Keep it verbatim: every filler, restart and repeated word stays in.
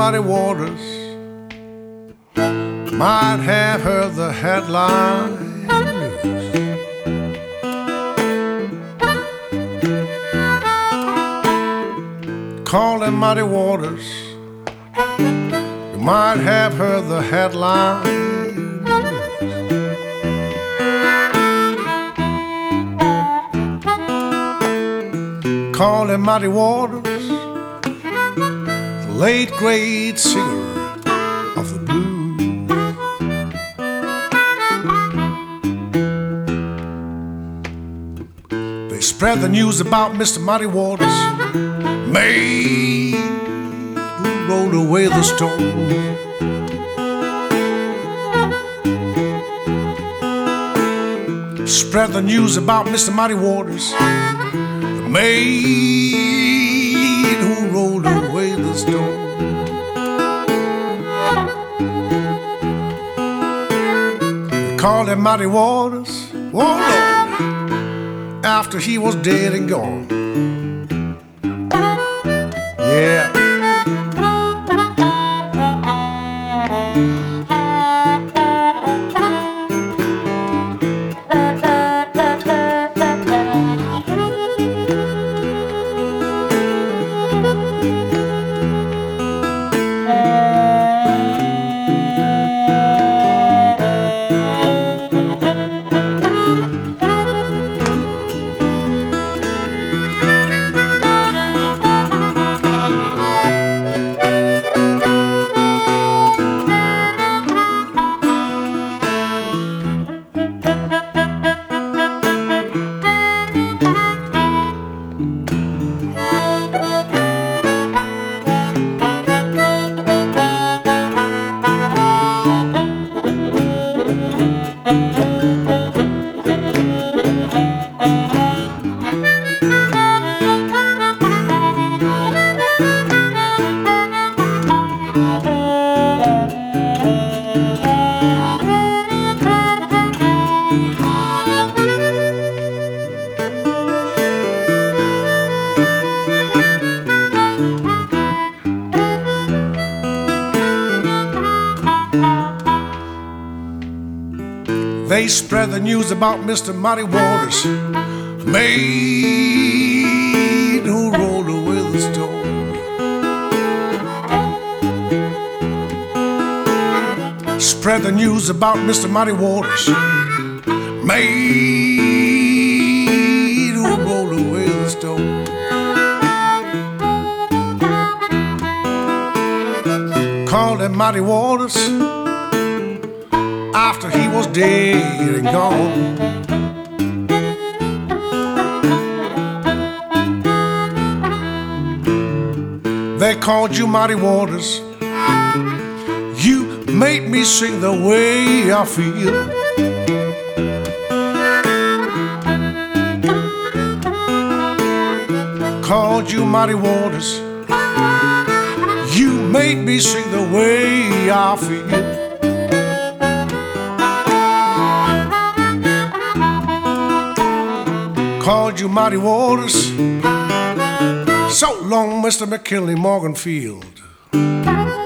Muddy Waters. Might have heard the headline news. Call them Muddy Waters. You might have heard the headline news. Call them Muddy Waters, the late great singer of the blues. They spread the news about Mister Muddy Waters, made who rolled away the storm. Spread the news about Mister Muddy Waters, the maid who rolled away the storm. They called him Muddy Waters, oh Lord, after he was dead and gone. Yeah. They spread the news about Mister Muddy Waters, maid who rolled away the storm. Spread the news about Mister Muddy Waters, maid who rolled away the storm. Called him Muddy Waters after he was dead and gone. They called you Muddy Waters. You made me sing the way I feel. Called you Muddy Waters. You made me sing the way I feel. Called you Muddy Waters. So long, Mister McKinley Morganfield.